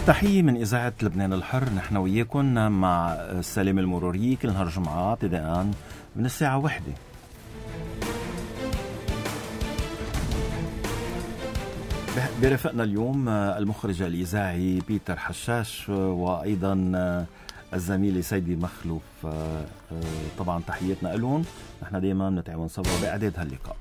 تحية من إذاعة لبنان الحر. نحن وياكم مع السلام المروري كل نهار جمعة ابتداء من الساعة 1. برفقنا اليوم المخرج الإذاعي بيتر حشاش وأيضا الزميل سيدي مخلوف. طبعا تحياتنا لهم. نحن دائما نتعاون سوا بإعداد هاللقاء.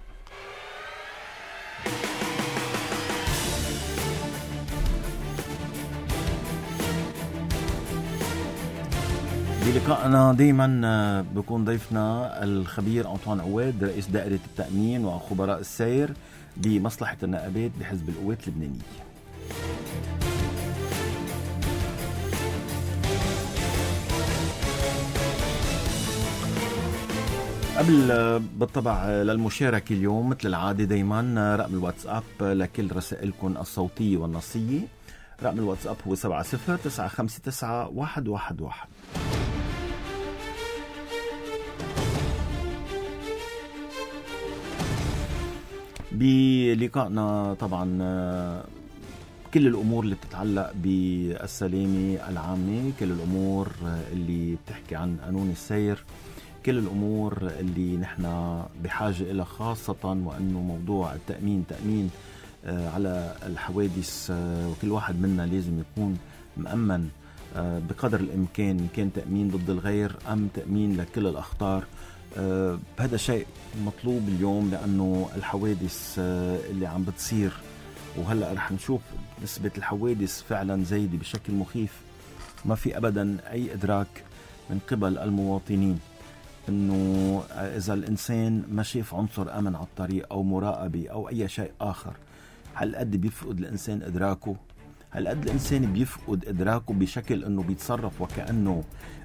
بلقائنا دايما بيكون ضيفنا الخبير أنطوان عواد رئيس دائرة التأمين وخبراء السير بمصلحة النقابات بحزب القوات اللبنانية. قبل بالطبع للمشاركة اليوم مثل العادة دايما رقم الواتساب لكل رسائلكم الصوتية والنصية. رقم الواتساب هو 70-959-111. بلقائنا طبعا كل الأمور اللي بتتعلق بالسلامة العامة، كل الأمور اللي بتحكي عن قانون السير، كل الأمور اللي نحن بحاجة إلى، خاصة وأنه موضوع التأمين تأمين على الحوادث، وكل واحد منا لازم يكون مأمن بقدر الإمكان، كان تأمين ضد الغير أم تأمين لكل الأخطار. هذا شيء مطلوب اليوم لأنه الحوادث اللي عم بتصير، وهلأ رح نشوف نسبة الحوادث فعلا زايدة بشكل مخيف. ما في أبدا أي إدراك من قبل المواطنين أنه إذا الإنسان ما شاف عنصر أمن على الطريق أو مراقبة أو أي شيء آخر، هل قد بيفقد الإنسان إدراكه؟ هل قد الإنسان بيفقد إدراكه بشكل أنه بيتصرف وكأنه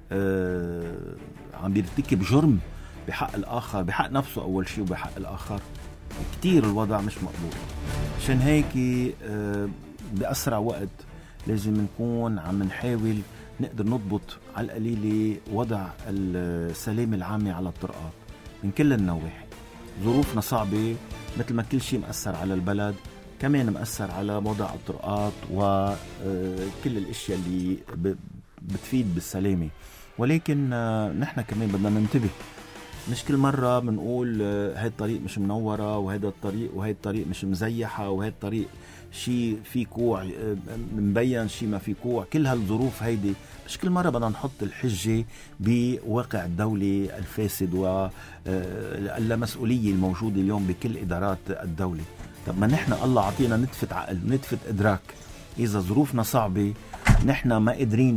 عم بيرتكب جرم بحق الآخر، بحق نفسه أول شيء وبحق الآخر؟ كتير الوضع مش مقبول. عشان هيك بأسرع وقت لازم نكون عم نحاول نقدر نضبط على القليلة وضع السلامة العامة على الطرقات من كل النواحي. ظروفنا صعبة، مثل ما كل شيء مأثر على البلد كمان مأثر على وضع الطرقات وكل الاشياء اللي بتفيد بالسلامة. ولكن نحن كمان بدنا ننتبه. مش كل مرة بنقول هاي الطريق مش منورة وهذا الطريق وهاي الطريق مش مزيحة وهاي الطريق شي في كوع مبين شي ما في كوع. كل هالظروف هيدي مش كل مرة بدنا نحط الحجة بواقع الدولة الفاسد واللامسؤولية الموجودة اليوم بكل إدارات الدولة. طب ما نحن الله عطينا نتفة عقل نتفة إدراك. إذا ظروفنا صعبة نحن ما قادرين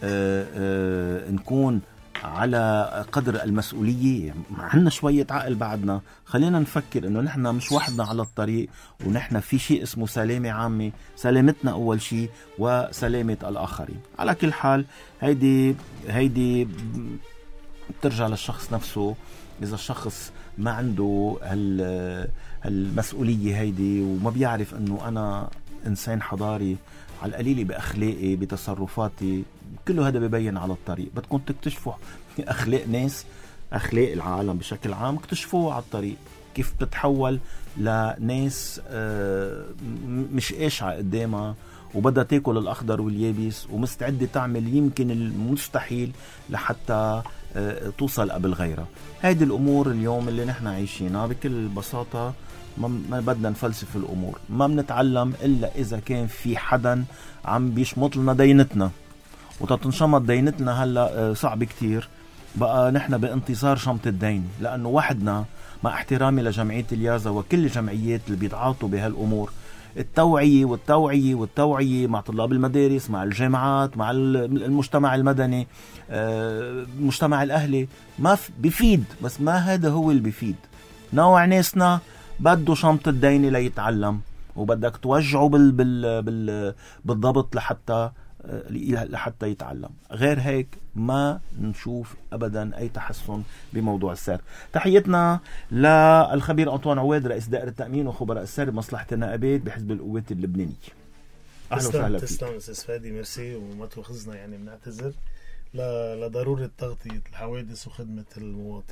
نكون على قدر المسؤولية، عنا شوية عقل بعدنا، خلينا نفكر انه نحن مش وحدنا على الطريق، ونحن في شيء اسمه سلامة عامة، سلامتنا اول شيء وسلامة الاخرين. على كل حال هيدي بترجع للشخص نفسه. اذا الشخص ما عنده هالمسؤولية هيدي وما بيعرف انه انا انسان حضاري على القليل بأخلاقي بتصرفاتي، كله هذا بيبين على الطريق. بدكم تكتشفوا أخلاق ناس، أخلاق العالم بشكل عام، اكتشفوه على الطريق كيف بتتحول لناس مش قاشعة قدامها وبدها تاكل الأخضر واليابس ومستعدة تعمل يمكن المستحيل لحتى توصل قبل غيرها. هذه الأمور اليوم اللي نحن عايشينها بكل بساطة. ما بدنا نفلسف الأمور، ما بنتعلم إلا إذا كان في حدا عم بيشمط لنا دينتنا، وتتنشمط دينتنا هلأ صعب كتير. بقى نحن بانتظار شمط الدين، لأنه وحدنا مع احترامي لجمعية اليازا وكل الجمعيات اللي بيتعاطوا بهالأمور، التوعية والتوعية والتوعية مع طلاب المدارس، مع الجامعات، مع المجتمع المدني، المجتمع الأهلي، ما بيفيد. بس ما هذا هو اللي بيفيد. نوع ناسنا بده شنطة الدين ليتعلم، وبدك توجعه بالضبط لحتى يتعلم. غير هيك ما نشوف أبدا أي تحسن بموضوع السير. تحياتنا للخبير أنطوان عواد رئيس دائرة التأمين وخبراء السير بمصلحة النقابات بحزب القوات اللبنانية. أهلا وسهلا فيك. تسلم أستاذ فادي، ميرسي. وما تأخذنا يعني بنعتذر لضرورة تغطية الحوادث وخدمة المواطن.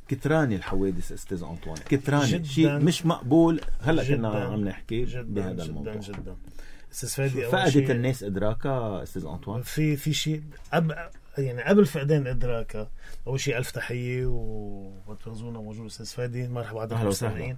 كتراني الحوادث استاذ أنطوان، كتراني، شيء مش مقبول. هلا كنا عم نحكي بهذا الموضوع جدا. استاذ فادي، فقدت الناس ادراكها استاذ أنطوان؟ في شيء يعني قبل فقدان ادراكها. اول شيء الف تحيه وتغزونا موجود استاذ فادي، مرحبا على المستمعين.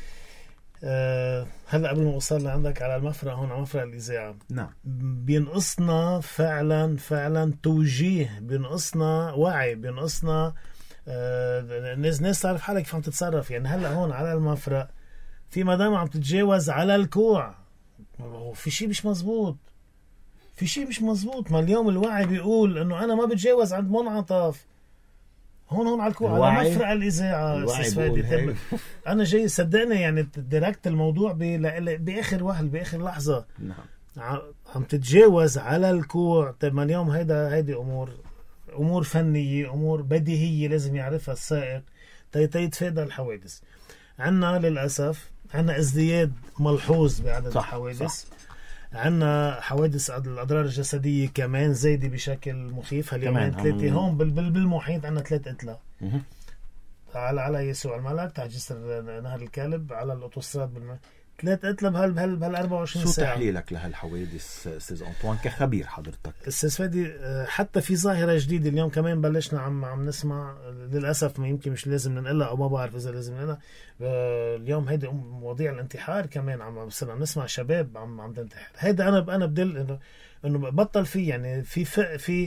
هلا قبل ما اوصل لعندك على المفرق هون على مفرق الاذاعه، نعم، بينقصنا فعلا توجيه، بينقصنا وعي، بينقصنا ناس تعرف حالك كيف عم تتصرف. يعني هلا هون على المفرق في مدام عم تتجاوز على الكوع، في شيء مش مزبوط، في شيء مش مزبوط. ما اليوم الوعي بيقول انه انا ما بتجاوز عند منعطف هون على الكوع على مفرق الاذاعه. استاذ فادي انا جاي صدقني، يعني دركت الموضوع باخر وهل، باخر لحظه. نعم، عم تتجاوز على الكوع. طيب ما اليوم هيدي امور فنيه، امور بديهيه لازم يعرفها السائق تيتفادى الحوادث. عنا للاسف عنا ازدياد ملحوظ بعدد الحوادث. عنا حوادث الأضرار الجسدية كمان زايدة بشكل مخيف. هاليومين 3 هون بالمحيط عنا 3 قتلى على يسوع الملك تحت جسر نهر الكلب على الأوتوستراد 3 قتلى بهال 24 ساعة. شو تحليلك لهالحوادث استاذ أنطوان كخبير حضرتك؟ استاذ فادي، حتى في ظاهرة جديدة اليوم كمان بلشنا عم نسمع للأسف، ما يمكن مش لازم ننقلها أو ما بعرف إذا لازم ننقلها. اليوم هيدي مواضيع الانتحار كمان عم نسمع شباب عم تنتحر. هيدا أنا بدل إنه بطل فيه، يعني في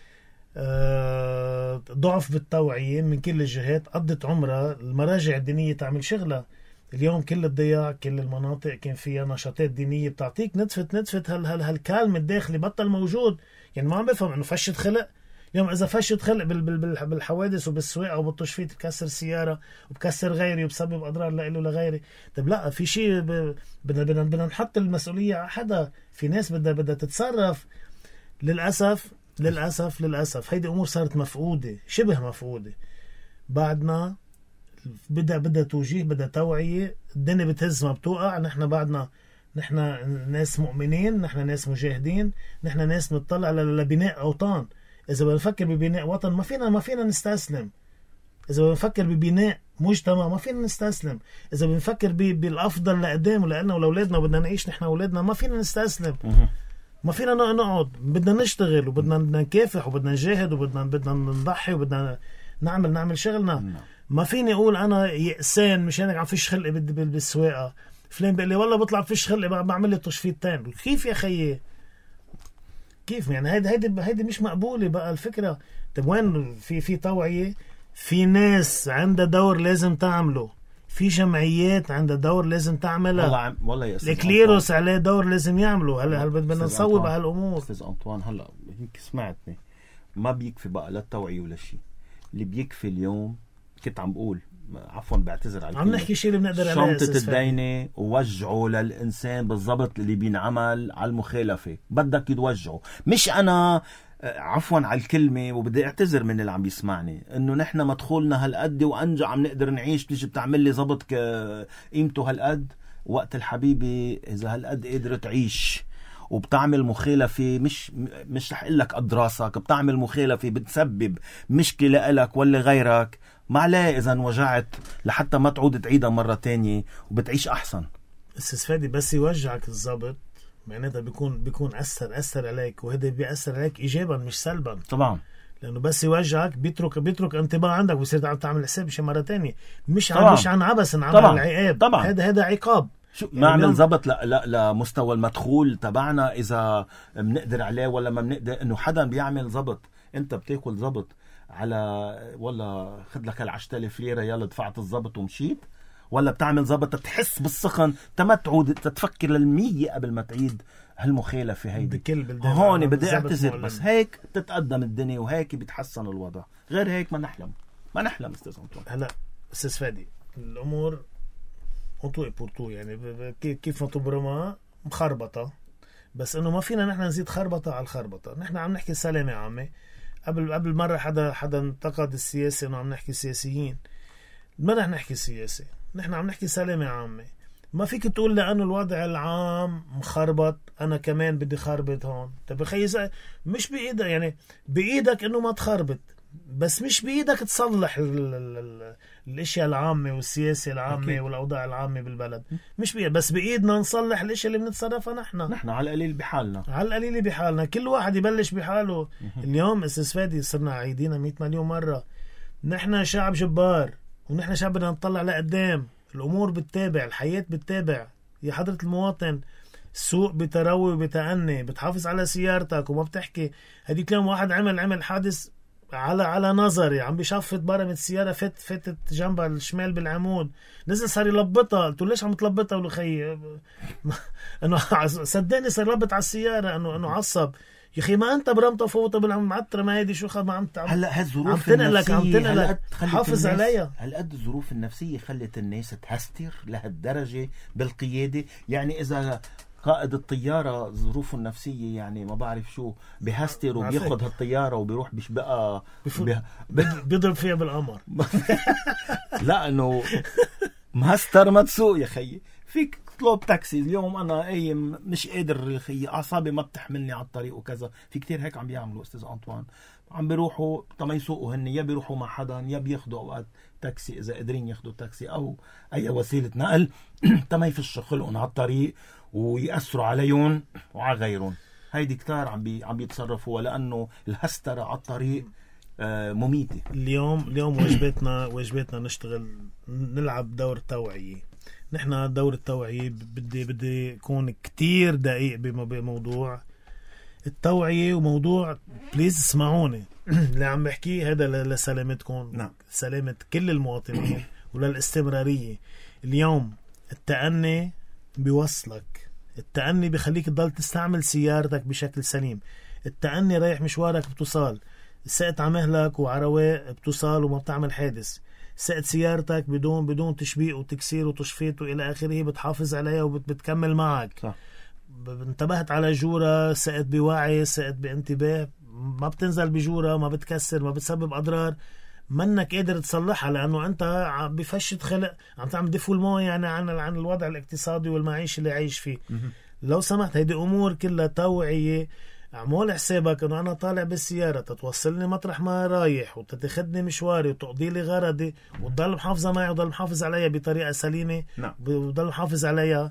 ضعف بالتوعية من كل الجهات. قضت عمرها المراجع الدينية تعمل شغلة. اليوم كل الضياع، كل المناطق كان فيها نشاطات دينية بتعطيك نتفت هالكالم الداخلي بطل موجود. يعني ما عم بفهم انه فشة خلق. اليوم اذا فشة خلق بالحوادث وبالسواقه وبالتشفيت بكسر سيارة وبكسر غيري وبسبب اضرار له لغيري. طيب لا، في شيء بدنا نحط المسؤولية على حدا. في ناس بدها تتصرف. للأسف هيدي امور صارت مفقودة، شبه مفقودة. بعدنا بدأ توجيه، بدأ توعية. الدنيا بتهز ما بتوقع. نحن ناس مؤمنين، نحن ناس مجاهدين، نحن ناس نطلع لبناء أوطان. إذا بنفكر ببناء وطن ما فينا نستسلم. إذا بنفكر ببناء مجتمع ما فينا نستسلم. إذا بنفكر بالأفضل لقدام ولأننا ولأولادنا وبدنا نعيش نحن وأولادنا ما فينا نستسلم. ما فينا نقعد، بدنا نشتغل وبدنا نكافح وبدنا نجاهد وبدنا نضحي وبدنا نعمل شغلنا. ما فيني اقول انا يأسان مش هيك عم فيش خلق بالسواقه. فلان بيقول لي والله بطلع فيش خلق بعمل لي تشفيتين. كيف يا خيي؟ كيف يعني؟ هيدي مش مقبوله بقى الفكره. طيب وين في توعيه؟ في ناس عندها دور لازم تعمله، في جمعيات عندها دور لازم تعملها. والله يا استاذ الكليروس عليه دور لازم يعمله. هلا بدنا نصوب على هالامور. استاذ أنطوان هلا هيك سمعتني، ما بيكفي بقى لا التوعيه ولا شيء. اللي بيكفي اليوم كنت عم بقول، عفوا بعتذر على عم نحكي شيء اللي بنقدر عليه. شنطة الدينة ووجعوا للإنسان بالضبط اللي بينعمل على المخالفة. بدك يتوجعوا، مش أنا عفوا على الكلمة وبدي اعتذر من اللي عم بيسمعني، انه نحن مدخولنا هالقد وانجا عم نقدر نعيش، تيجي بتعمل لي ضبط قيمته هالقد. وقت الحبيبي اذا هالقد قدر تعيش وبتعمل مخالفة، مش رح اقول لك قد راسك، بتعمل مخالفة بتسبب مشكلة لك ولا غيرك، ما عليه اذا انوجعت لحتى ما تعود تعيدها مرة تانية وبتعيش احسن. استاذ فادي، بس يوجعك الضبط معناتها بيكون أثر عليك، وهذا بيأثر عليك إيجابا مش سلبا طبعا، لأنه بس يوجعك بيترك انطباع عندك ويصير تعمل حساب شيء مرة تانية. مش عن عبث، عن العقاب. طبعا هذا عقاب. نعمل ضبط لمستوى المدخول تبعنا إذا بنقدر عليه ولا ما بنقدر. إنه حدا بيعمل ضبط، أنت بتاكل ضبط على والله خد لك 10,000 ليرة يلا دفعت الضبط ومشيت، ولا بتعمل ضبط تحس بالسخن تما تعود تتفكر لل100 قبل ما تعيد هالمخالفة هيدي. هون بدي اعتذر، بس هيك تتقدم الدنيا وهيك بيتحسن الوضع. غير هيك ما نحلم استاذ أنطوان. هلا استاذ فادي، الامور انطوي بورتو يعني كيف ما تبرمها مخربطة، بس انه ما فينا نحن نزيد خربطة على الخربطة. نحن عم نحكي سلام يا عمي. قبل مرة حدا انتقد السياسة انه عم نحكي سياسيين. ما رح نحكي سياسة، نحن عم نحكي سلام يا عمي. ما فيك تقول لأنه الوضع العام مخربط أنا كمان بدي خربط هون. طب خيي مش بإيدك، يعني بإيدك إنه ما تخربط، بس مش بإيدك تصلح الاشياء العامة والسياسة العامة أكيد. والأوضاع العامة بالبلد، مش بإيد، بس بإيدنا نصلح الاشياء اللي بنتصرفها نحن على القليل بحالنا، على القليل بحالنا. كل واحد يبلش بحاله. اليوم استاذ فادي صرنا عايدينها 100 مليون مرة، نحن شعب جبار، ونحن شعب بدنا نطلع لقدام. الأمور بتتابع، الحياة بتتابع يا حضرة المواطن. السوق بتروي وبتأني، بتحافظ على سيارتك وما بتحكي. هديك اليوم واحد عمل حادث على نظري، عم بيشفط برمة السيارة، فتت جنبها الشمال بالعمود، نزل صار يلبطها. قلت له ليش عم تلبطها؟ ولو خي انه صدقني صار يلبط على السيارة، انه عصب. يا اخي ما انت برمتها فوتها بالمعطرة، ما هيدي شو ما عم هلا هالظروف عم تنقلك حافظ عليها. هالقد الظروف النفسية خلت الناس تهستر لهالدرجة بالقيادة. يعني إذا قائد الطيارة ظروفه النفسية يعني ما بعرف شو بيهستر وبياخد هالطيارة وبيروح بقى بيضرب فيها بالقمر. لا انه مهستر ما تسوق يا خيي. فيك تطلب تاكسي اليوم، انا قايم مش قادر يا خيي، اعصابي ما بتحملني على الطريق وكذا. في كتير هيك عم بيعملوا استاذ انطوان، عم بيروحوا ما يسوقوا هن، يا بيروحوا مع حدا يا بياخدوا اوقات تاكسي اذا قادرين ياخدوا تاكسي او اي وسيله نقل ما يفش خلقهم على الطريق ويأثروا عليهم وعلى غيرهم. هيدي كتار عم بيتصرفوا، لانه الهسترة على الطريق مميتة. اليوم واجباتنا نشتغل، نلعب دور توعية. نحن دور التوعية بدي يكون كتير دقيق بموضوع التوعية. وموضوع بليز اسمعوني اللي عم بحكيه هذا لسلامتكم. نعم. سلامة كل المواطنين وللاستمرارية. اليوم التأني بيوصلك، التأني بيخليك تضل تستعمل سيارتك بشكل سليم. التأني رايح مشوارك بتوصل، سقت عمهلك وعرواء بتوصل وما بتعمل حادث. سقت سيارتك بدون تشبيق وتكسير وتشفيط وإلى آخره، بتحافظ عليها وبتكمل معك. صح. انتبهت على جورة، سقت بوعي، سقت بانتباه، ما بتنزل بجورة، ما بتكسر، ما بتسبب أضرار منك قادر تصلحها، لأنه أنت بفشت خلق عم تعمل دفو المويه يعني عن الوضع الاقتصادي والمعيشي اللي عايش فيه. لو سمحت هيدي أمور كلها توعية. اعمل حسابك انه انا طالع بالسيارة تتوصلني مطرح ما رايح وتتخذني مشواري وتقضي لي غرضي وتضل محافظة معي وتضل محافظ عليها بطريقة سليمة. نعم. وتضل محافظ عليها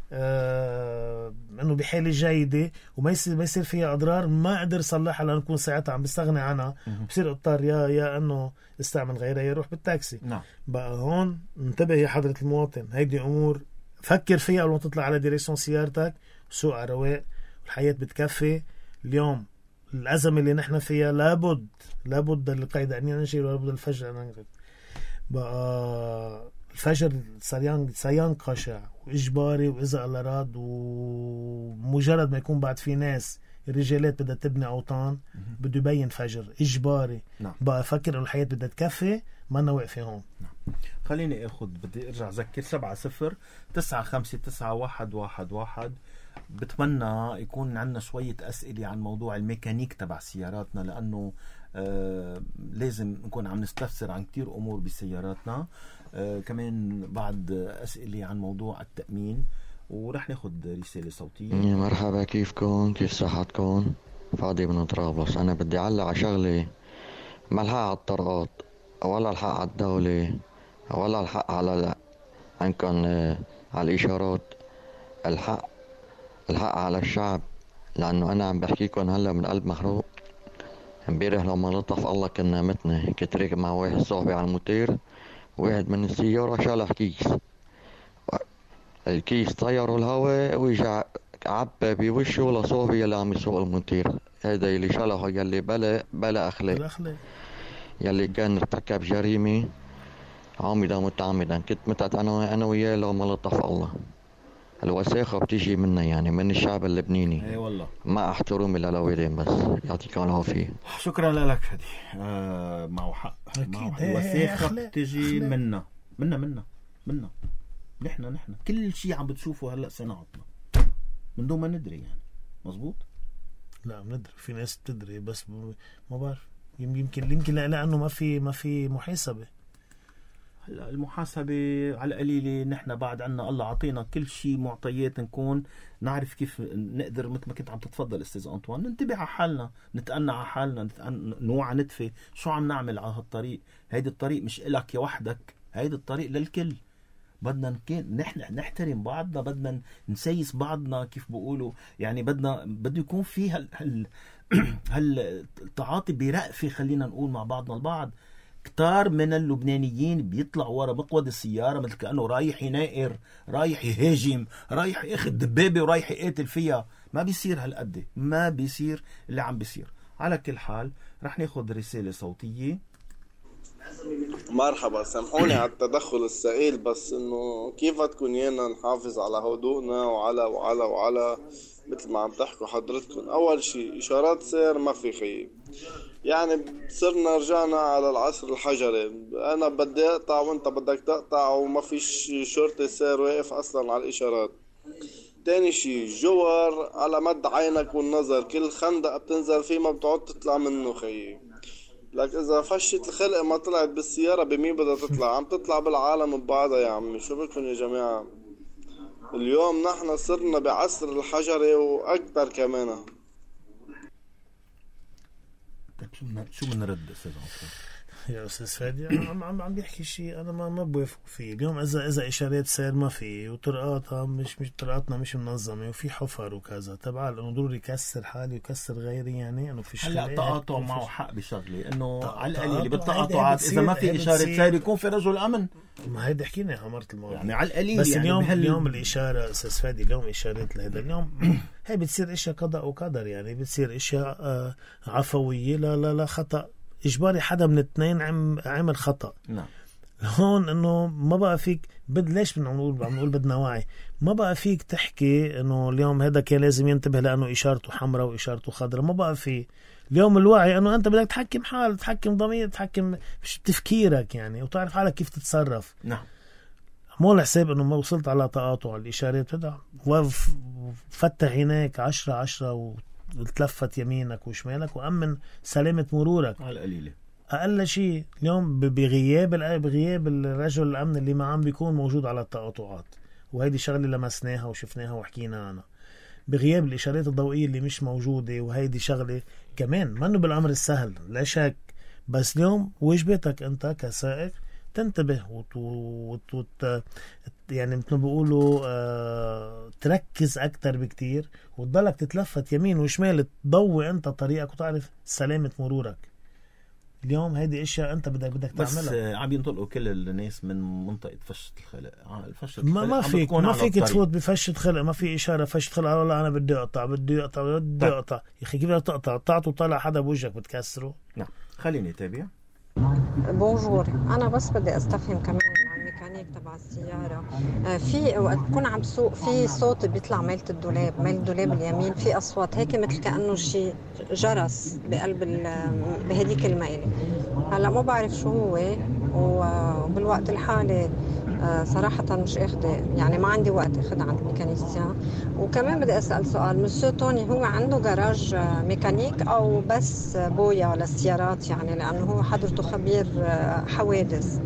انه بحالة جيدة وما يصير فيها اضرار ما اقدر صلحها، لانه نكون ساعتها عم بستغني عنها بصير اضطر يا انه استعمل غيرها يروح بالتاكسي. نعم. بقى هون انتبه يا حضرة المواطن، هيدي امور فكر فيها قبل ما تطلع على ديريكسيون سيارتك وسوق على رواق. الحياة بتكفي. اليوم الأزمة اللي نحن فيها لابد القاعدة أن ينشي، ولابد الفجر أن ينقذ. بقى الفجر سينقشع وإجباري، وإذا الله راد ومجرد ما يكون بعد في ناس الرجالات بدها تبني أوطان بده يبين فجر إجباري. نعم. بقى فكر أن الحياة بدها تكفي، ما أنا واقفة هون. نعم. خليني بدي أرجع أذكر 70-95-91-11. بتمنى يكون عندنا شوية أسئلة عن موضوع الميكانيك تبع سياراتنا، لأنه لازم نكون عم نستفسر عن كتير أمور بسياراتنا. كمان بعد أسئلة عن موضوع التأمين، ورح ناخد رسالة صوتية. مرحبا، كيفكم؟ كيف صحتكم؟ فاضي من طرابلس. أنا بدي أعلق على شغلة، ما الحق على الطرقات ولا الحق على الدولة ولا الحق على عندكم على الإشارات. الحق على الشعب، لأنه أنا عم بحكيكم هلا من قلب محروق. امبارح لما لطف الله كنا متنا، كنت راكب مع واحد صاحبي على الموتير، واحد من السيارة شالح كيس، الكيس طيروا الهواء ويجع عبى بوشه لصاحبي اللي عم يسوق الموتير. هذا اللي شالحه يلي بلا أخلاق، يلي كان ارتكب جريمة عامدا متعمدا. كنت متعت أنا وياه لما لطف الله. الوساخة بتيجي منا، يعني من الشعب اللبناني. اي والله. ما احترمي للوالدين، بس يعطيكم العافية. شكرا لك فادي. معه حق. الوساخة بتيجي منا. نحن كل شيء عم بتشوفه هلا صناعتنا من دون ما ندري، يعني مزبوط. لا بندري، في ناس بتدري بس ما بعرف. يمكن لا انه ما في محاسبة. المحاسبة على القليلة نحن بعد عنا الله عطينا كل شيء معطيات، نكون نعرف كيف نقدر مثل ما كنت عم تتفضل أستاذ أنطوان، ننتبه على حالنا، نتأنى على حالنا، نوعى ندفي شو عم نعمل على هالطريق. هيدي الطريق مش إلك يا وحدك، هيدي الطريق للكل. بدنا نحن نحترم بعضنا، بدنا نسيس بعضنا كيف بقولوا، يعني بده يكون في هالتعاطي برأفة، خلينا نقول مع بعضنا البعض. كتار من اللبنانيين بيطلعوا ورا مقود السيارة مثل كأنه رايح ينائر، رايح يهاجم، رايح ياخذ دبابة ورايح يقاتل فيها. ما بيصير هالقد، ما بيصير اللي عم بيصير. على كل حال رح ناخد رسالة صوتية. مرحبا، سامحوني على التدخل الثقيل، بس انه كيف تكون يانا نحافظ على هدوءنا وعلى مثل ما عم تحكوا حضرتكم. اول شيء اشارات سير ما في خيب، يعني صرنا رجعنا على العصر الحجري، انا بدي اقطع وانت بدك تقطع وما فيش شرطي سير واقف اصلا على الاشارات. تاني شيء جوار على مد عينك والنظر، كل خندق بتنزل فيه ما بتعود تطلع منه خيي. لك اذا فشت الخلق ما طلعت بالسيارة بمين بدها تطلع؟ عم تطلع بالعالم ببعضها يا عمي. شو بكن يا جماعة؟ اليوم نحن صرنا بعصر الحجري واكثر كمان. شو بنرد استاذ عطيه؟ يا استاذ فادي عم بيحكي شيء انا ما بوافق فيه. اليوم اذا اشارات سير ما في، وطرقاتها مش طرقاتنا مش منظمه، وفي حفر وكذا، تبع انه ضروري يكسر حالي ويكسر غيري، يعني انه فيش هلا تقاطع معه حق بشغله، انه على القليل بالتقاطعات اذا ما في اشاره سير يكون في رجل امن. ما هيدا حكينا مرة الموضوع، يعني على القليل. بس يعني اليوم الاشاره استاذ فادي، اليوم اشارات لهذا اليوم هي بتصير اشياء قضاء وقدر، يعني بتصير اشياء عفويه لا خطا اجباري، حدا من الاثنين عمل خطا. نعم. هون انه ما بقى فيك ليش عم نقول بدنا وعي. ما بقى فيك تحكي انه اليوم هذا كان لازم ينتبه لانه اشارته حمراء واشارته خضراء. ما بقى في اليوم الوعي انه انت بدك تحكم حالك، تحكم ضمير، تحكم تفكيرك يعني، وتعرف حالك كيف تتصرف. نعم. مو الحساب انه ما وصلت على تقاطع الاشارات فتح عينيك 10 وتلفت يمينك وشمالك وامن سلامة مرورك على القليلة. اقل شيء اليوم بغياب الرجل الامن اللي ما عم بيكون موجود على التقاطعات، وهيدي شغله لمسناها وشفناها وحكينا عنها. بغياب الاشارات الضوئيه اللي مش موجوده، وهيدي شغله كمان منه بالامر السهل لا شك، بس اليوم واجبتك انت كسائق تنتبه يعني مثل ما بيقولوا تركز اكتر بكتير، وتضلك تتلفت يمين وشمال، تضوي انت طريقك وتعرف سلامة مرورك. اليوم هيدي اشياء انت بدك تعملها. بس عم ينطلقوا كل الناس من منطقة فشة الخلق. ما فيك تفوت بفشة خلق، ما في اشارة فشة خلق. والله انا بدي اقطع يا اخي كيف بدك تقطع؟ قطعت وطلع حدا بوجهك بتكسره. نعم. خليني اتابع. بونجور، انا بس بدي استفهم كمان عن الميكانيك تبع السياره. في وقت بكون عم بسوق في صوت بيطلع ميل الدولاب اليمين، في اصوات هيك مثل كانه شيء جرس بقلب بهديك الميله. هلا ما بعرف شو هو، وبالوقت الحالي صراحة مش اخده، يعني ما عندي وقت اخد عند الميكانيسيان. وكمان بدي اسأل سؤال، مسيو توني هو عنده جراج ميكانيك او بس بويا للسيارات؟ يعني لانه هو حضرته خبير حوادث.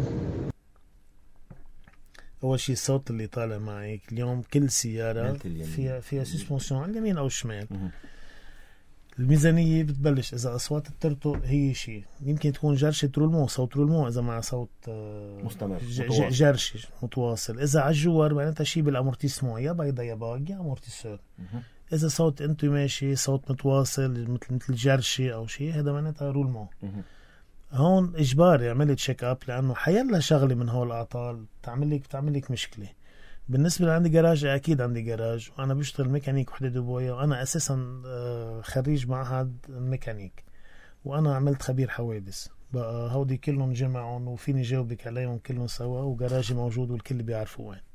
اول شيء الصوت اللي طالع معك اليوم، كل سيارة فيها سسبنسيون على اليمين او الشمال. الميزانية بتبلش إذا أصوات الترتو هي شيء، يمكن تكون جرشة رولمو، صوت رولمو إذا مع صوت مستمر جرشة متواصل. إذا على الجوار معناتها شيء بالأمورتيسمون، يا بيضا يا باق يا أمورتيسور. إذا صوت أنت ماشي صوت متواصل مثل جرشة أو شيء، هذا معناتها رولمو. هون إجباري عملت تشيك أب، لأنه حيلا شغلة من هول الأعطال بتعمل لك مشكلة. بالنسبة لعندي جراج، أكيد عندي جراج، وأنا بشتغل ميكانيك وحدة دبوية، وأنا أساسا خريج معهد الميكانيك، وأنا عملت خبير حوادث. بقى هودي كلهم جمعهم وفيني جاوبك عليهم كلهم سوا، وجراجي موجود والكل بيعرفوا وين.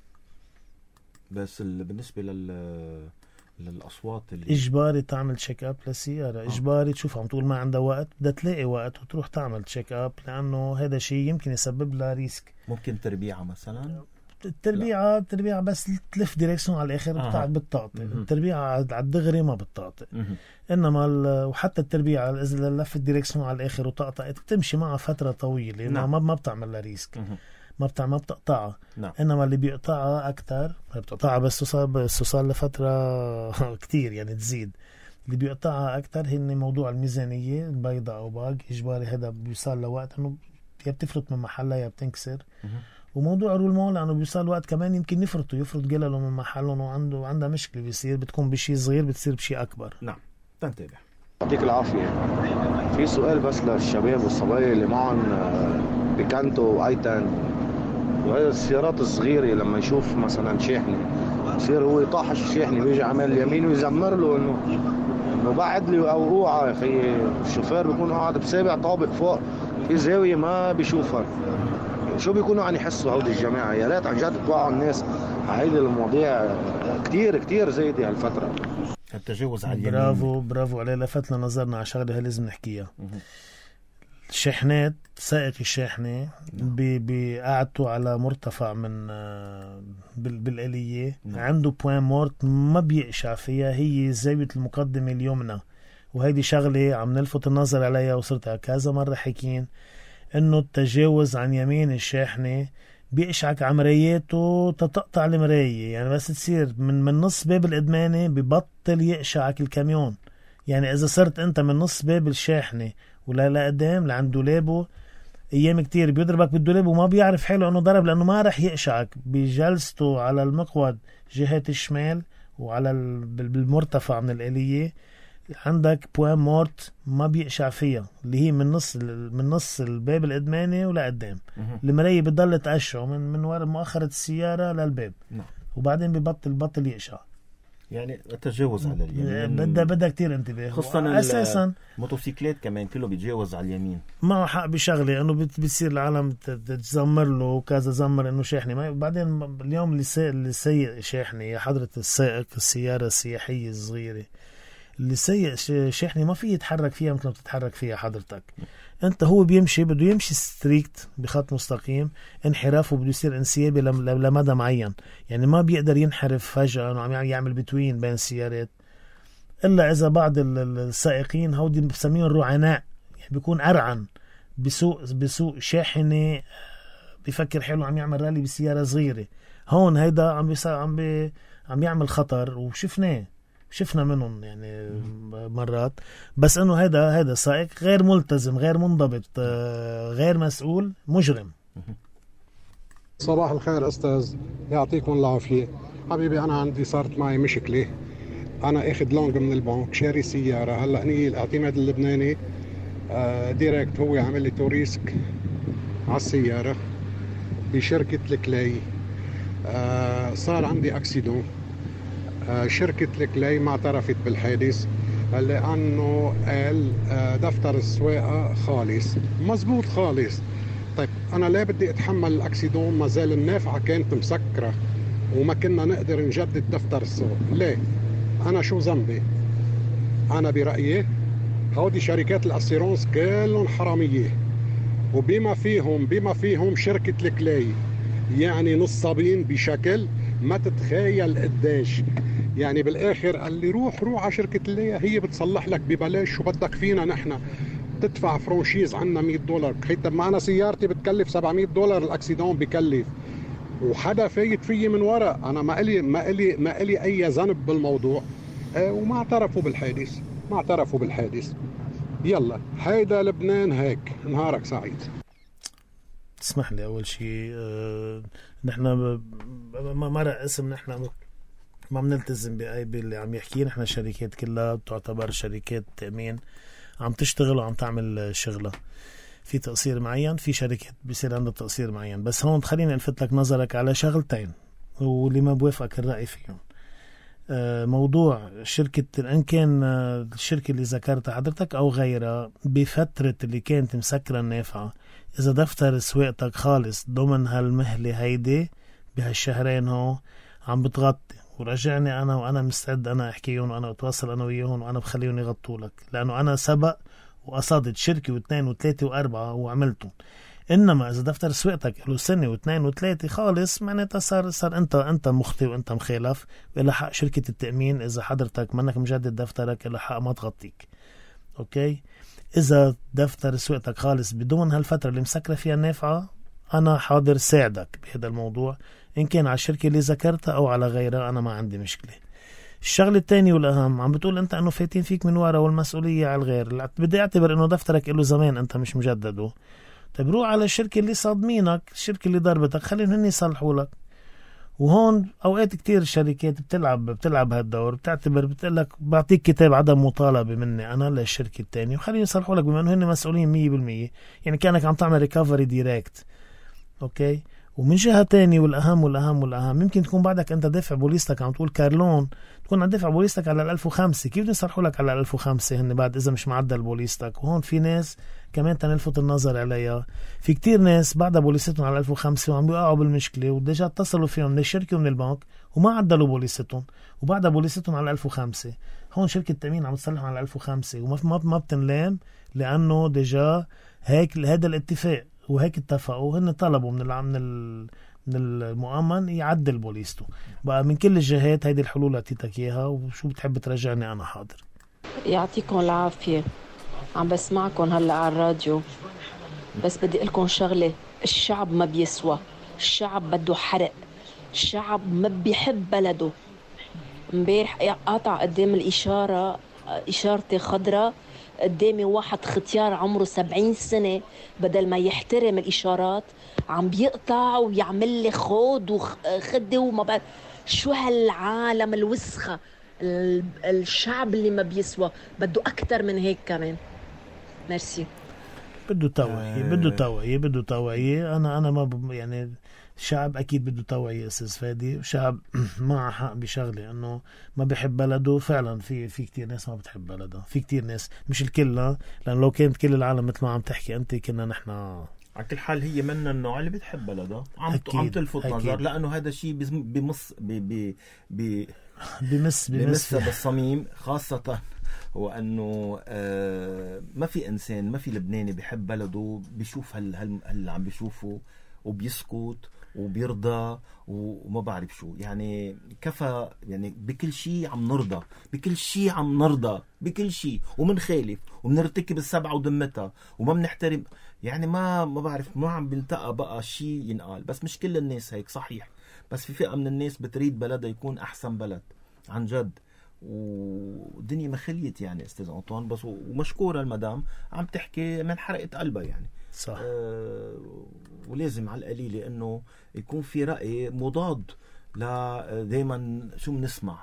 بس بالنسبة للأصوات اللي إجباري تعمل تشيك أب للسيارة. إجباري تشوف عم تقول ما عندها وقت، بدها تلاقي وقت وتروح تعمل تشيك أب، لأنه هذا شيء يمكن يسبب لها ريسك. ممكن تربيعة مثلا. التربيعة بس تلف ديريكسيون على الآخر بتاعت بتطاطئ. التربيعة على الدغري ما بتطاطئ. إنما وحتى التربيعة إذا لفت ديريكسيون على الآخر وطقطقت بتمشي معها فترة طويلة. ما بتعمل لها ريسك. ما بتقطعها. نعم. انما اللي بيقطعها اكتر بتقطعها بس صار لفتره كتير يعني تزيد. اللي بيقطعها اكتر هن موضوع الميزانيه البيضاء او باق اجباري، هذا بيوصل لوقت انه يا بتفرط من محلها يا بتنكسر. وموضوع رول مول لانه بيوصل وقت كمان يمكن يفرط قلله من محلهم وعنده مشكله بيصير بتكون بشيء صغير بتصير بشيء اكبر. نعم تنتبه. يعطيك العافية. في سؤال بس للشباب والصبايا اللي معهم بيكانتو وايتان وهذه السيارات الصغيرة، لما يشوف مثلا شاحنة يصير هو يطاحش الشاحنة ويجي عمل اليمين ويزمر له انه بعد لي او اوعى. في الشوفير بيكون قاعد بسابع طابق فوق في زاوية ما بيشوفها. شو بيكونوا عم يحسوا هودي الجماعة؟ يا ريت عن جد توعوا الناس على هيدي المواضيع كتير زايدة هالفترة. التجاوز على اليمين. برافو عليه. لفت نظرنا على شغله لازم نحكيها. الشاحنات سائق الشاحنة بقعدته على مرتفع من بالآلية. عنده بوين مورت ما بيقشع فيها، هي زاوية المقدمة اليمنى. وهيدي شغلة عم نلفت النظر عليها وصرت كذا مرة حكين انه التجاوز عن يمين الشاحنة بيقشعك عمرياته تتقطع المراية. يعني بس تصير من نص باب الإدمانة ببطل يقشعك الكاميون. يعني إذا صرت أنت من نص باب الشاحنة ولا لقدام لعند دولابه، أيام كتير بيضربك بالدولاب وما بيعرف حاله أنه ضرب لأنه ما رح يقشعك. بجلسته على المقود جهة الشمال وعلى بالمرتفع من الآلية عندك بوين مورت ما بيقشع فيها، اللي هي من نص الباب الإدماني ولا قدام. المراية بتضل تقشعه من وراء مؤخرة السيارة للباب. وبعدين ببطل يقشع. يعني التجاوز على اليمين بدها كتير انتباه. خاصة أساسا موتوسيكلات كمان كله بيتجاوز على اليمين. معه حق بشغلة انه بتصير العالم تزمر له وكذا زمر انه شاحنة. بعدين اليوم اللي سيء شاحنة يا حضرة السائق السيارة السياحية الصغيرة اللي سيء شاحنة ما فيه يتحرك فيها مثل ما بتتحرك فيها حضرتك. انت هو بيمشي بده يمشي ستريكت بخط مستقيم، انحرافه بده يصير انسيابي لمدى معين. يعني ما بيقدر ينحرف فجأة انه عم يعمل بتوين بين السيارات، الا اذا بعض السائقين هودي بسميهم رعناء، يعني بيكون ارعن بسوق شاحنة بيفكر حاله عم يعمل رالي بسيارة صغيرة. هون هيدا عم يعمل خطر وشفنا منهم يعني مرات. بس انه هذا سائق غير ملتزم غير منضبط غير مسؤول مجرم. صباح الخير أستاذ، يعطيكم العافية. حبيبي أنا صارت معي مشكلة. أنا أخذ لونج من البنك شاري سيارة. هلأ هني الاعتماد اللبناني ديريكت هو عمل لي توريسك على السيارة بشركة الكلاي. صار عندي أكسيدون. شركة الكلاي ما اعترفت بالحادث لأنه قال دفتر السواقة خالص. مزبوط خالص. طيب أنا ليه بدي أتحمل الأكسيدون؟ ما زال النافعة كانت مسكرة وما كنا نقدر نجدد دفتر السواقة. ليه؟ أنا شو ذنبي؟ أنا برأيي هودي شركات الأسيرونس كلهم حرامية، وبما فيهم شركة الكلاي، يعني نصابين بشكل ما تتخيل قديش. يعني بالاخر قال لي روح على شركه اللي هي بتصلح لك ببلاش. شو بدك فينا نحن؟ تدفع فرانشيز عنا $100. طب معنا سيارتي بتكلف $700 الاكسيدون بكلف، وحدا فايت فيي من وراء. انا ما الي اي ذنب بالموضوع. وما اعترفوا بالحادث. يلا هيدا لبنان هيك. نهارك سعيد. تسمح لي اول شيء نحن مرق اسم نحن ما بنلتزم بأي باللي عم يحكي. نحن شركات كلها تعتبر شركات تأمين عم تشتغل وعم تعمل شغلة في تقصير معين. في شركات بيصير عندها تقصير معين. بس هون خليني ألفت لك نظرك على شغلتين واللي ما بوافقك الرأي فيهم. موضوع شركة إن كان الشركة اللي ذكرتها حضرتك أو غيرها بفترة اللي كانت مسكرة النافعة، إذا دفتر سواقتك خالص ضمن هالمهلة هيدي بهالشهرين هو عم بتغطي ورجعني أنا وأنا مستعد أنا أحكيهم وأنا أتواصل أنا وياهم وأنا بخليهم يغطوا لك، لأنه أنا سبق وقصدت شركة واثنين وثلاثة وأربعة وعملتهم. إنما إذا دفتر سواقتك له سنة واثنين وثلاثة خالص معناتها صار أنت مخطئ وأنت مخالف، وإلى حق شركة التأمين إذا حضرتك منك مجدد دفترك إلى حق ما تغطيك. أوكي، إذا دفتر سواقتك خالص بدون هالفترة اللي مسكرة فيها النافعة أنا حاضر ساعدك بهذا الموضوع، إن كان على الشركة اللي ذكرتها أو على غيرها، أنا ما عندي مشكلة. الشغل الثاني والأهم، عم بتقول أنت أنه فايتين فيك من وراء والمسؤولية على الغير. بدي أعتبر أنه دفترك له زمان، أنت مش مجدده. طيب روح على الشركة اللي صادمينك، الشركة اللي ضربتك، خليهم هن يصلحوا لك. وهون أوقات كتير الشركات بتلعب هالدور، بتعتبر بتقلك بعطيك كتاب عدم مطالبة مني أنا للشركة الثانية وخليهم يصلحوا لك بما أنه هن مسؤولين 100%. يعني كأنك عم تعمل ريكافري دايركت. أوكي. ومن جهة تاني والأهم ممكن تكون بعدك أنت دافع بوليستك، عم تقول كارلون، تكون عم دافع بوليستك على 1005. كيف يصرحوا لك على 1005 هن بعد إذا مش معدل بوليستك؟ وهون في ناس كمان تنلفت النظر عليها، في كتير ناس بعد بوليستهم على 1005 وعم بيقعوا بالمشكلة، وديجا اتصلوا فيهم من الشركة ومن البنك وما عدلوا بوليستهم، وبعد بوليستهم على 1005. هون شركة التأمين عم تصلحهم على 1005 وما بتنلام، لأنه ديجا هيك هذا الاتفاق وهيك اتفقوا، هن طلبوا من المؤمن يعدل بوليسته. بقى من كل الجهات هيدي الحلول اللي اعطيتك اياها، وشو بتحب ترجعني انا حاضر. يعطيكم العافية. عم بسمعكم هلا على الراديو، بس بدي لكم شغلة، الشعب ما بيسوى، الشعب بده حرق، الشعب ما بيحب بلده. امبارح قاطع قدام الإشارة، إشارتي خضراء، قدامي واحد ختيار عمره 70 سنة، بدل ما يحترم الإشارات عم بيقطع ويعمل لي خود وخدي وما بعد. شو هالعالم الوسخة؟ الشعب اللي ما بيسوى بده أكتر من هيك كمان. ميرسي. بده توعية. أنا ما يعني الشعب أكيد بده توعية أستاذ فادي. الشعب مع حق بشغلة أنه ما بيحب بلده. فعلا في كتير ناس ما بتحب بلدها، في كتير ناس، مش الكل، لأن لو كانت كل العالم مثل ما عم تحكي أنت كنا نحن على كل حال هي من النوع اللي بتحب بلدها، عم تلفت نظر، لأنه هذا الشيء بمس بالصميم، خاصة هو أنه ما في إنسان، ما في لبناني بيحب بلده بيشوف هل عم بيشوفه وبيسكت وبيرضى وما بعرف شو. يعني كفى، يعني بكل شيء عم نرضى بكل شيء ومنخالف ومنرتكب السبعة ودمتها وما بنحترم. يعني ما بعرف، ما عم بنتقى بقى شيء ينقال. بس مش كل الناس هيك صحيح، بس في فئة من الناس بتريد بلدها يكون أحسن بلد عن جد. والدنيا مخليت يعني أستاذ أنطوان، بس ومشكورة المدام عم تحكي من حرقة قلبها يعني. صح. ولازم على القليلة انه يكون في رأي مضاد لا دايما شو بنسمع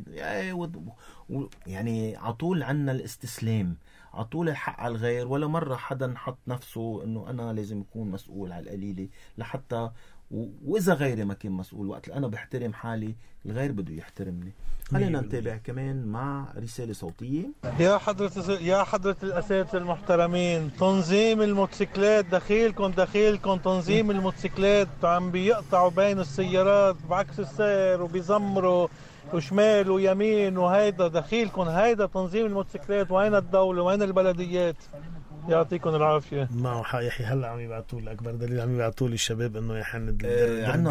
يعني عطول عنا الاستسلام، عطول الحق على الغير. ولا مرة حدا حط نفسه انه انا لازم يكون مسؤول على القليلة لحتى واذا غيري ما كان مسؤول. وقت انا بحترم حالي الغير بده يحترمني. خلينا نتابع كمان مع رسالة صوتية. يا حضرة الأساتذة المحترمين، تنظيم الموتوسيكلات دخيلكم تنظيم الموتوسيكلات عم بيقطعوا بين السيارات بعكس السير وبيزمروا وشمال ويمين، وهيدا دخيلكم، هيدا تنظيم الموتوسيكلات. وين الدولة وين البلديات؟ يعطيكم العافية. معه حق يحيى. هلا عم يبعثوا لي أكبر دليل، عم يبعثوا لي الشباب إنه يحن عنا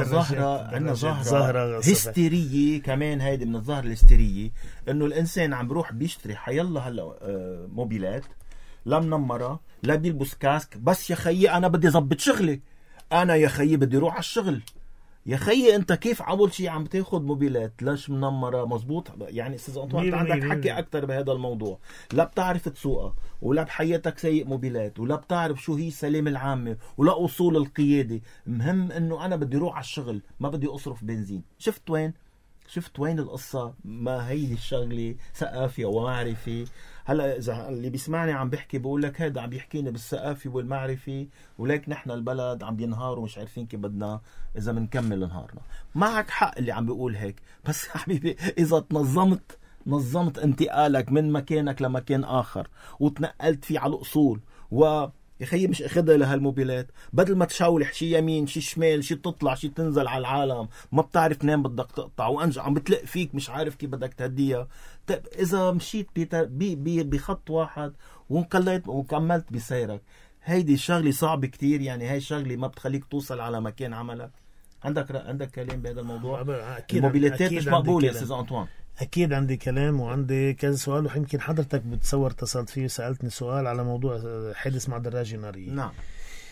ظاهرة هستيرية كمان. هيدي من الظاهرة الهستيرية، إنه الإنسان عم بروح بيشتري حيالله هلا موبيلات، لا منمرة لا بيلبس كاسك. بس يا خيي أنا بدي زبط شغلي، أنا يا خيي بدي روح على الشغل. يا خيي انت كيف اول شيء عم تاخد موبيلات لاش منمره مزبوط؟ يعني استاذ انطوان انت عندك حكي اكثر بهذا الموضوع. لا بتعرف تسوقها، ولا بحياتك سايق موبيلات، ولا بتعرف شو هي السلامه العامه، ولا اصول القياده. مهم انه انا بدي روح على الشغل، ما بدي اصرف بنزين. شفت وين القصه؟ ما هي الشغله ثقافه ومعرفه. هلا اذا اللي بيسمعني عم بحكي بقول لك هذا عم يحكينا بالثقافه والمعرفه، ولكن نحن البلد عم ينهار ومش عارفين كيف بدنا اذا بنكمل نهارنا. معك حق اللي عم بيقول هيك، بس يا حبيبي اذا نظمت انتقالك من مكانك لمكان اخر وتنقلت فيه على الاصول، يا خيي مش اخدها لهالموبيلات، بدل ما تشاولح شي يمين شي شمال شي تطلع شي تنزل على العالم، ما بتعرف نام بدك تقطع، وانجا عم بتلق فيك مش عارف كيف بدك تهديها. طيب اذا مشيت بخط واحد وكملت بسيرك، هيدي شغلة صعبة كتير. يعني هاي شغلة ما بتخليك توصل على مكان عملك. عندك كلام بهذا الموضوع؟ الموبيلاتات مش مقبولة يا استاذ أنطوان. أكيد عندي كلام وعندي كذا سؤال، ويمكن حضرتك بتصور اتصلت فيه وسألتني سؤال على موضوع حادث مع دراجة نارية. نعم.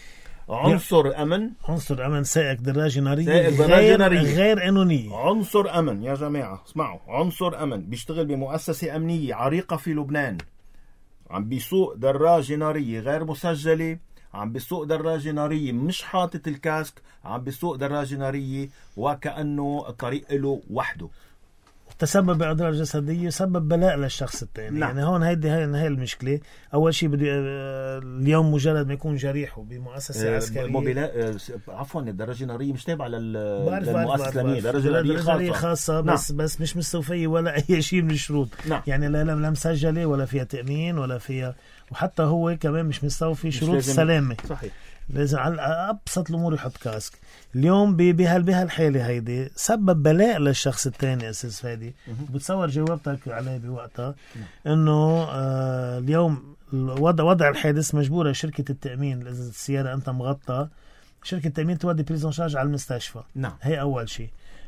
عنصر أمن سائق دراجة نارية غير قانونية. عنصر أمن يا جماعة اسمعوا، عنصر أمن بيشتغل بمؤسسة أمنية عريقة في لبنان، عم بيسوق دراجة نارية غير مسجلة، عم بيسوق دراجة نارية مش حاطط الكاسك، عم بيسوق دراجة نارية وكأنه الطريق له وحده، تسبب بأضرار جسدية، سبب بلاء للشخص الثاني. يعني هون هاي المشكلة. أول شيء بده اليوم مجرد ما يكون جريحه بمؤسسة عسكرية عفوا الدراجة النارية مش تابعة للمؤسسة الأمنية، درجة نارية خاصة بس مش مستوفية ولا أي شيء من الشروط. يعني لا مسجلة ولا فيها تأمين ولا فيها، وحتى هو كمان مش مستوفي شروط السلامة. صحيح. لازم على أبسط الأمور يحط كاسك. اليوم بهالحالة هيدي سبب بلاء للشخص الثاني. أساس فادي بتصور جوابتك عليه بوقتها إنه اليوم وضع الحادث مجبورة شركة التأمين، إذا السيارة أنت مغطى شركة التأمين تودي بريزون شارج على المستشفى. هي أول شيء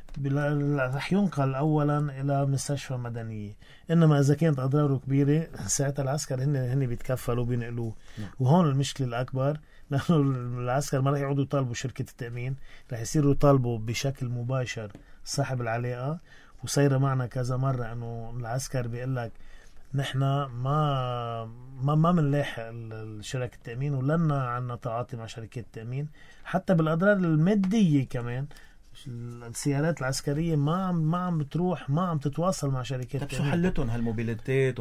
رح ينقل أولا إلى مستشفى مدنية. إنما إذا كانت أضراره كبيرة ساعتها العسكر هن بيتكفلوا بينقلوه. وهون المشكلة الأكبر، لأنه العسكر ما رح يعودوا يطالبوا شركة التأمين، رح يصيروا يطالبوا بشكل مباشر صاحب العلاقة. وصايرة معنا كذا مرة إنه العسكر بيقول لك نحن ما منلاحق شركة التأمين ولنا عنا تعاطي مع شركة التأمين. حتى بالأضرار المادية كمان السيارات العسكرية ما عم بتروح، ما عم تتواصل مع شركات. طب شو حلتهم هالموبيليتات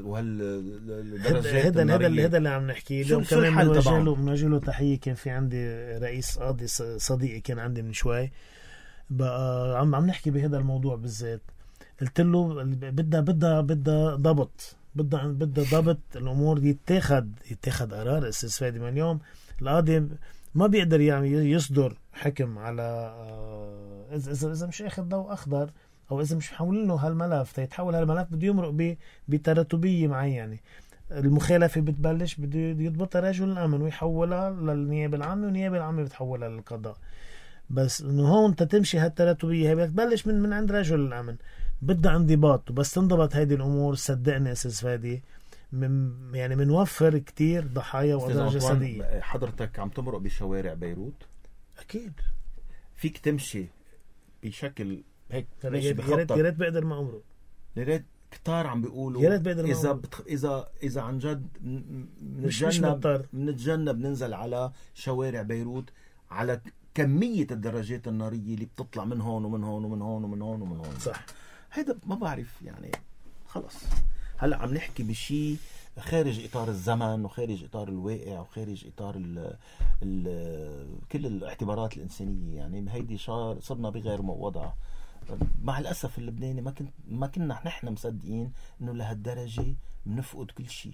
وهالدرجات النارية؟ هذا اللي عم نحكي اليوم. كمان بنوجه له تحية. كان في عندي رئيس قاضي صديقي كان عندي من شوي بقى عم نحكي بهذا الموضوع بالذات. قلت له بدها ضبط، بدها ضبط الأمور دي، يتخذ قرار استفادة. من اليوم القاضي ما بيقدر يعني يصدر حكم على إذا مش أخذ ضوء أخضر أو إذا مش حاولين له هالملف تيتحول هالملف بده يمرق بتراتبية معينة. المخالفة بتبلش بده يضبطها رجل الأمن ويحولها للنيابة العامة، والنيابة العامة بتحولها للقضاء. بس إنه هون أنت تمشي هالتراتبية هي بتبلش من عند رجل الأمن، بدها انضباط. وبس تنضبط هيدي الأمور صدقني أساس فادي يعني منوفر كتير ضحايا وأضرار جسدية. حضرتك عم تمرق بشوارع بيروت أكيد فيك تمشي بشكل هيك يا ريت بقدر ما أمرق. يا ريت كتار عم بيقولوا إذا عن جد منتجنب ننزل على شوارع بيروت على كمية الدراجات النارية اللي بتطلع من هون ومن هون ومن هون ومن هون ومن هون. صح. هيدا ما بعرف يعني خلص. هلأ عم نحكي بشي خارج إطار الزمن وخارج إطار الواقع وخارج إطار كل الاعتبارات الإنسانية. يعني هيدي صرنا بغير وضع. مع الأسف اللبناني ما كنا نحن مصدقين إنه لهالدرجة بنفقد كل شيء،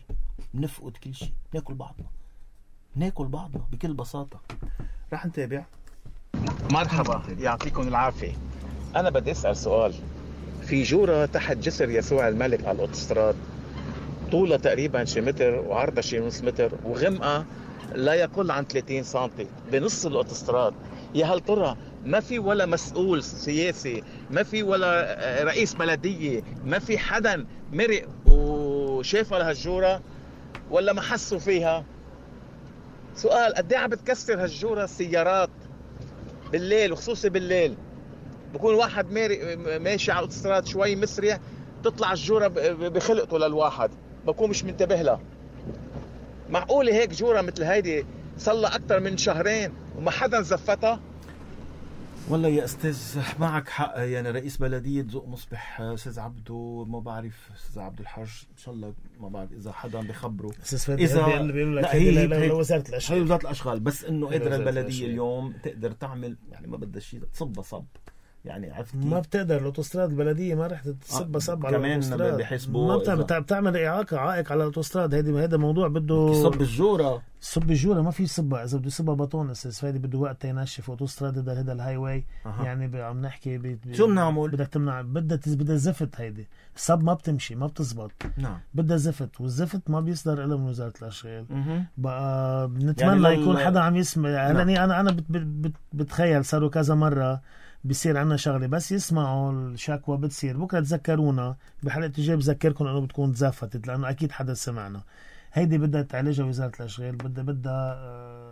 ناكل بعضنا بكل بساطة. رح نتابع. مرحبا، يعطيكم العافية. أنا بدي أسأل سؤال. في جورة تحت جسر يسوع الملك على الأوتوستراد، طولها تقريبا شي متر وعرضها شي نص متر وغمقها لا يقل عن 30 سنتي بنص الأوتوستراد. يا هل ترى ما في ولا مسؤول سياسي، ما في ولا رئيس بلدية، ما في حدا مرق وشافها لهالجورة ولا ما حسوا فيها؟ سؤال، قد ايه عم بتكسر هالجورة السيارات بالليل، وخصوصي بالليل بكون واحد ماشي على الاوتوستراد شوي مسرع، تطلع الجورة بخلقته للواحد بكون مش منتبه لها. معقولة هيك جورة مثل هيدي صلى أكتر من شهرين وما حدا زفتها؟ والله يا أستاذ معك حق. يعني رئيس بلدية ذوق مصبح أستاذ عبدو، ما بعرف أستاذ عبد الحاج إن شاء الله، ما بعرف إذا حدا بيخبره. إذا هي وزارة الأشغال بس إنه قدر البلدية اليوم تقدر تعمل، يعني ما بدها شيء تصب صب، يعني عرفت ما بتقدر. الأوتوستراد البلدية ما رح تصب صب على الأوتوستراد، كمان بيحسبوا ما بتعمل عائق على الأوتوستراد. هيدا موضوع بده يصب الجورة. ما في صبها. إذا بده يصبها بطون أساس فادي بده وقت ينشف أوتوستراد. هيدا الهاي واي. يعني عم نحكي شو بنعمل؟ بدك تمنع، بدها زفت. هيدي الصب ما بتمشي، ما بتزبط. بدها زفت، والزفت ما بيصدر إلا من وزارة الأشغال. بقى بنتمنى يعني يكون حدا عم يسمع. يعني أنا بتخيل صاروا كذا مرة بيصير عنا شغله بس يسمعوا الشكوى بتصير بكره تذكرونا بحلقه الجاي، بذكركم انه بتكون تزفتت لانه اكيد حدا سمعنا. هيدي بدها تعالجها وزاره الاشغال، بدها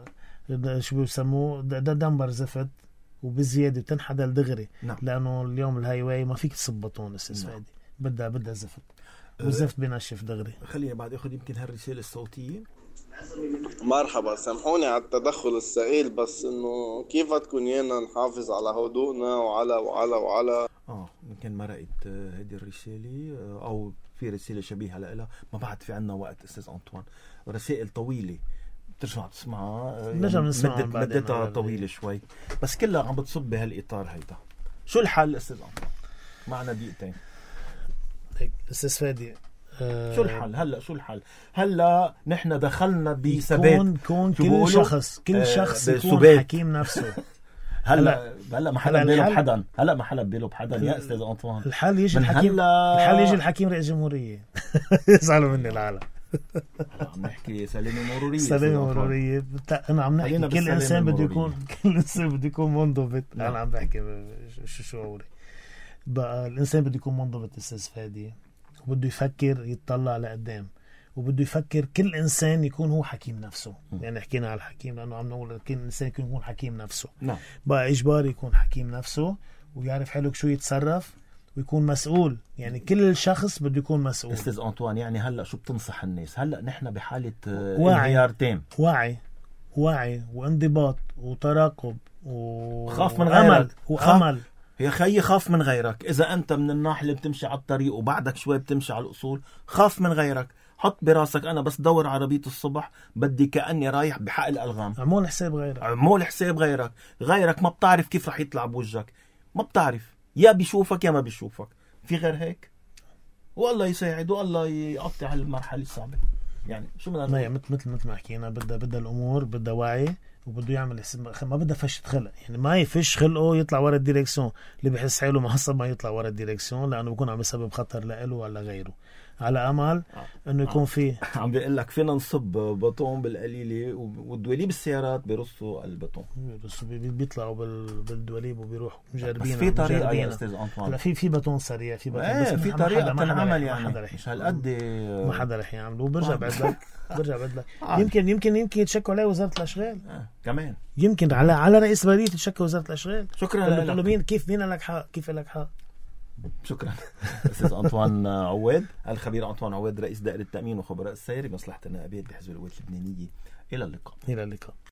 شو بيسموه دمبر زفت وبزيادة بتنحدل دغري. نعم. لأنه اليوم الهاي واي ما فيك تصبطون استفادي. بدها زفت والزفت بينشف دغري. خلينا بعد اخذ يمكن هالرسالة الصوتية. مرحبا، سامحوني على التدخل الثقيل، بس انه كيف تكون يانا نحافظ على هدوءنا وعلى يمكن مرقت هذه الرسالة او في رسالة شبيهة لها. ما بعد في عنا وقت استاذ أنطوان، رسائل طويلة بترجع تسمعها، مدتها طويلة شوي، بس كلها عم بتصب بهالإطار هيدا. شو الحل استاذ أنطوان؟ معنا دقيقتين. استاذ فادي، شو الحل هلا؟ شو الحل هلا؟ نحن دخلنا بثبات، كون كل شخص يكون حكيم نفسه. هلا ما حدا بباله بحدا، هلا ما حدا بباله بحدا يا استاذ أنطوان. الحل يجي الحكيم رئيس جمهورية. يزعلوا مني العالم. عم نحكي سلامة مرورية. انا عم نحكي كل انسان بده يكون منضبط. انا عم بحكي شعوري بقى. الانسان بده يكون منضبط استاذ فادي، وبده يفكر يتطلع لقدام، وبده يفكر كل إنسان يكون هو حكيم نفسه. يعني حكينا على الحكيم لأنه عم نقول كل إنسان يكون حكيم نفسه. نعم. بقى إجباري يكون حكيم نفسه ويعرف حاله شو يتصرف ويكون مسؤول. يعني كل شخص بده يكون مسؤول. أستاذ أنطوان، يعني هلا شو بتنصح الناس؟ هلا نحن بحالة انهيار تام. وعي وانضباط وتراقب خاف من غيرك وأمل. يا خيي خاف من غيرك. إذا أنت من الناحية اللي بتمشي على الطريق وبعدك شوي بتمشي على الأصول، خاف من غيرك. حط براسك أنا بس دور عربية الصبح بدي كأني رايح بحق الألغام. عمول حساب غيرك. غيرك ما بتعرف كيف رح يطلع بوجهك، ما بتعرف، يا بيشوفك يا ما بيشوفك. في غير هيك؟ والله يساعد والله يقطع هالمرحلة الصعبة. يعني شو بدنا مثل ما حكينا، بدها الأمور، بدها وعي، وبده يعمل ما بدها فشت خلق. يعني ما يفش خلقه يطلع ورا الديركسيون. اللي بحس حاله معصب ما يطلع ورا الديركسيون، لأنه بيكون عم يسبب خطر لإله ولا غيره. على أمل إنه يكون فيه. عم بيقول لك فينا نصب بطون بالقليلة والدواليب السيارات بيرصوا البطون، بيطلعوا بالدواليب وبيروحوا مجربين. بس في طريقة يا أستاذ أنطوان. في بطون سريع، في بطون بس في طريقة تنعمل. يعني مش هالقد ما حدا رح يعملوا. برجع بعد لك يمكن يتشكوا عليه وزارة الأشغال. كمان يمكن على رئيس بلدية تتشكى وزارة الأشغال. شكرا لك. كيف لك حق. شكرا أستاذ أنطوان عواد، الخبير أنطوان عواد، رئيس دائرة التأمين وخبراء السير بمصلحة النائبات بحزب القوات اللبنانية. إلى اللقاء.